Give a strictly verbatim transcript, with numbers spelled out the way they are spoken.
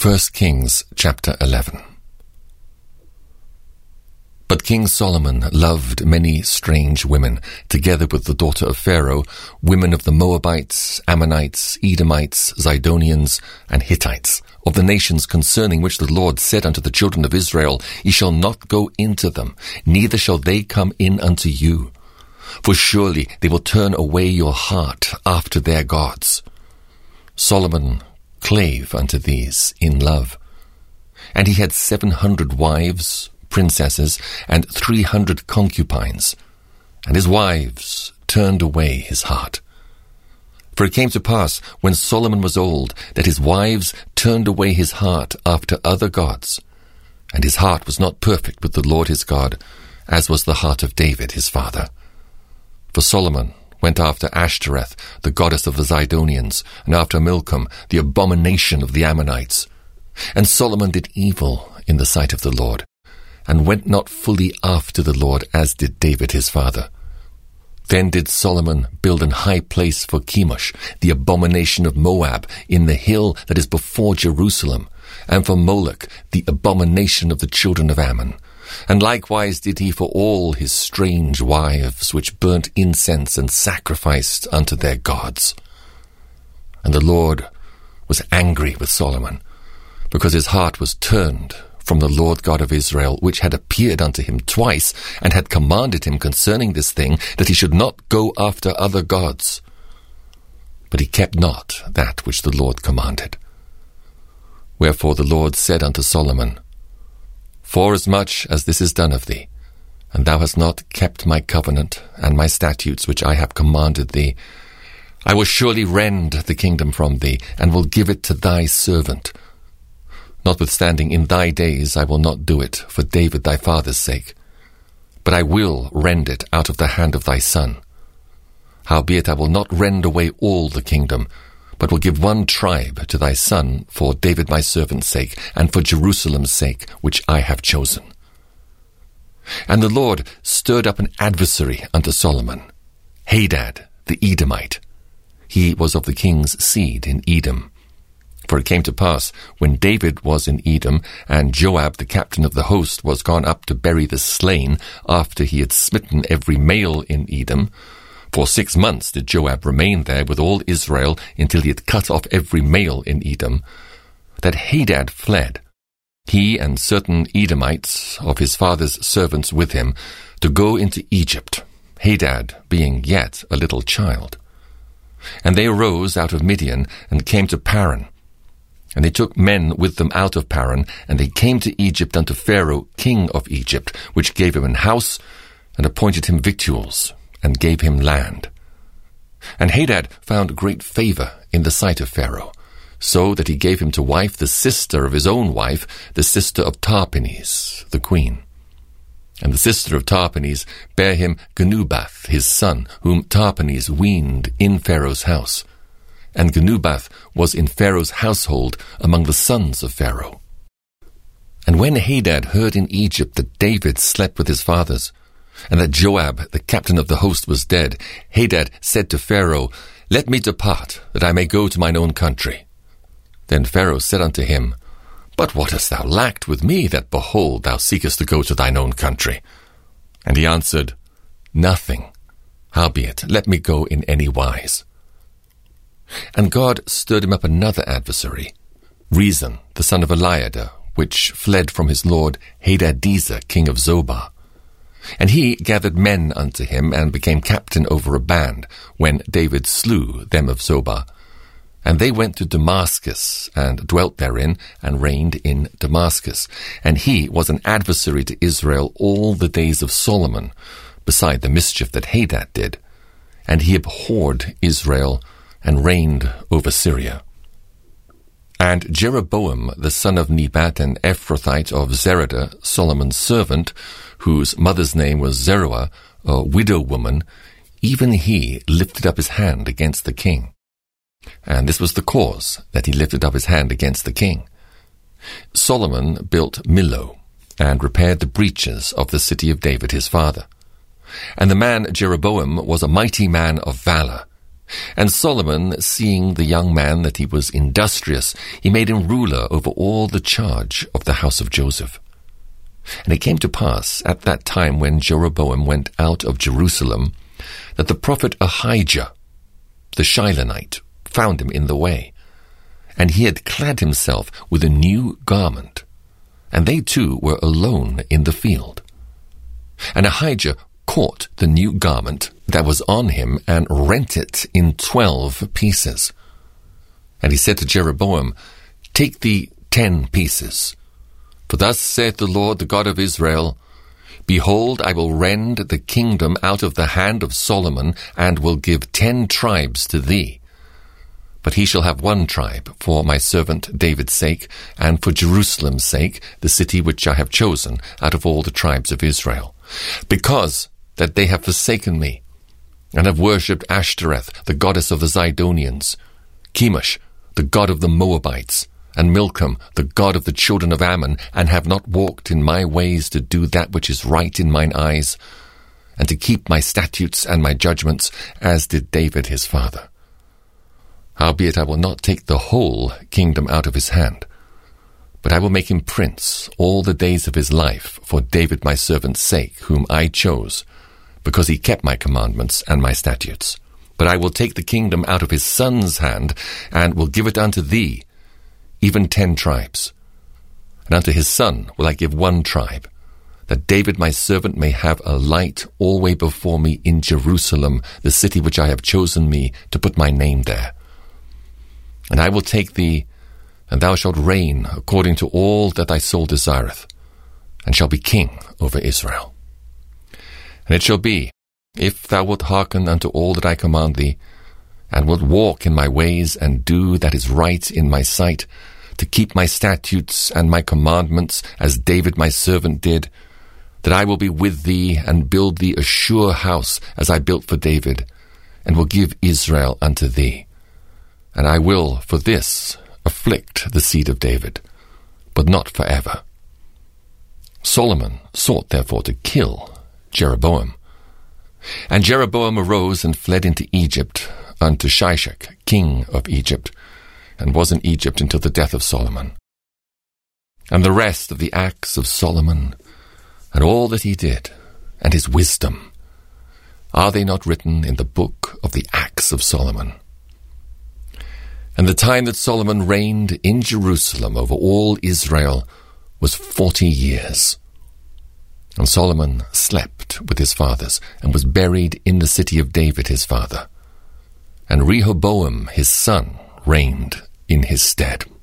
First Kings chapter eleven. But King Solomon loved many strange women, together with the daughter of Pharaoh, women of the Moabites, Ammonites, Edomites, Zidonians, and Hittites, of the nations concerning which the Lord said unto the children of Israel, Ye shall not go into them, neither shall they come in unto you. For surely they will turn away your heart after their gods. Solomon clave unto these in love. And he had seven hundred wives, princesses, and three hundred concubines, and his wives turned away his heart. For it came to pass, when Solomon was old, that his wives turned away his heart after other gods, and his heart was not perfect with the Lord his God, as was the heart of David his father. For Solomon went after Ashtoreth, the goddess of the Zidonians, and after Milcom, the abomination of the Ammonites. And Solomon did evil in the sight of the Lord, and went not fully after the Lord, as did David his father. Then did Solomon build an high place for Chemosh, the abomination of Moab, in the hill that is before Jerusalem, and for Moloch, the abomination of the children of Ammon. And likewise did he for all his strange wives, which burnt incense and sacrificed unto their gods. And the Lord was angry with Solomon, because his heart was turned from the Lord God of Israel, which had appeared unto him twice, and had commanded him concerning this thing, that he should not go after other gods. But he kept not that which the Lord commanded. Wherefore the Lord said unto Solomon, Forasmuch as this is done of thee, and thou hast not kept my covenant and my statutes which I have commanded thee, I will surely rend the kingdom from thee, and will give it to thy servant. Notwithstanding, in thy days I will not do it for David thy father's sake, but I will rend it out of the hand of thy son. Howbeit I will not rend away all the kingdom, but will give one tribe to thy son for David my servant's sake, and for Jerusalem's sake, which I have chosen. And the Lord stirred up an adversary unto Solomon, Hadad the Edomite. He was of the king's seed in Edom. For it came to pass, when David was in Edom, and Joab the captain of the host was gone up to bury the slain, after he had smitten every male in Edom, for six months did Joab remain there with all Israel, until he had cut off every male in Edom, that Hadad fled, he and certain Edomites of his father's servants with him, to go into Egypt, Hadad being yet a little child. And they arose out of Midian, and came to Paran. And they took men with them out of Paran, and they came to Egypt unto Pharaoh king of Egypt, which gave him an house, and appointed him victuals, and gave him land. And Hadad found great favour in the sight of Pharaoh, so that he gave him to wife the sister of his own wife, the sister of Tarpenes, the queen. And the sister of Tarpenes bare him Genubath his son, whom Tarpenes weaned in Pharaoh's house. And Genubath was in Pharaoh's household among the sons of Pharaoh. And when Hadad heard in Egypt that David slept with his fathers, and that Joab the captain of the host was dead, Hadad said to Pharaoh, Let me depart, that I may go to mine own country. Then Pharaoh said unto him, But what hast thou lacked with me, that, behold, thou seekest to go to thine own country? And he answered, Nothing. Howbeit, let me go in any wise. And God stirred him up another adversary, Rezon, the son of Eliada, which fled from his lord Hadadezer, king of Zobah. And he gathered men unto him, and became captain over a band, when David slew them of Zobah. And they went to Damascus, and dwelt therein, and reigned in Damascus. And he was an adversary to Israel all the days of Solomon, beside the mischief that Hadad did. And he abhorred Israel, and reigned over Syria. And Jeroboam the son of Nebat, an Ephrathite of Zeradah, Solomon's servant, whose mother's name was Zeruah, a widow woman, even he lifted up his hand against the king. And this was the cause that he lifted up his hand against the king. Solomon built Millo, and repaired the breaches of the city of David his father. And the man Jeroboam was a mighty man of valour, And Solomon, seeing the young man that he was industrious, he made him ruler over all the charge of the house of Joseph. And it came to pass, at that time when Jeroboam went out of Jerusalem, that the prophet Ahijah, the Shilonite, found him in the way. And he had clad himself with a new garment, and they two were alone in the field. And Ahijah caught the new garment that was on him, and rent it in twelve pieces. And he said to Jeroboam, Take thee ten pieces. For thus saith the Lord, the God of Israel, Behold, I will rend the kingdom out of the hand of Solomon, and will give ten tribes to thee. But he shall have one tribe for my servant David's sake, and for Jerusalem's sake, the city which I have chosen out of all the tribes of Israel. Because that they have forsaken me, and have worshipped Ashtoreth, the goddess of the Zidonians, Chemosh, the god of the Moabites, and Milcom, the god of the children of Ammon, and have not walked in my ways to do that which is right in mine eyes, and to keep my statutes and my judgments, as did David his father. Howbeit I will not take the whole kingdom out of his hand, but I will make him prince all the days of his life for David my servant's sake, whom I chose, because he kept my commandments and my statutes. But I will take the kingdom out of his son's hand, and will give it unto thee, even ten tribes. And unto his son will I give one tribe, that David my servant may have a light alway before me in Jerusalem, the city which I have chosen me to put my name there. And I will take thee, and thou shalt reign according to all that thy soul desireth, and shall be king over Israel. And it shall be, if thou wilt hearken unto all that I command thee, and wilt walk in my ways, and do that is right in my sight, to keep my statutes and my commandments, as David my servant did, that I will be with thee, and build thee a sure house, as I built for David, and will give Israel unto thee. And I will, for this, afflict the seed of David, but not for ever. Solomon sought therefore to kill Jeroboam. And Jeroboam arose and fled into Egypt, unto Shishak, king of Egypt, and was in Egypt until the death of Solomon. And the rest of the acts of Solomon, and all that he did, and his wisdom, are they not written in the book of the acts of Solomon? And the time that Solomon reigned in Jerusalem over all Israel was forty years. And Solomon slept with his fathers, and was buried in the city of David his father. And Rehoboam his son reigned in his stead.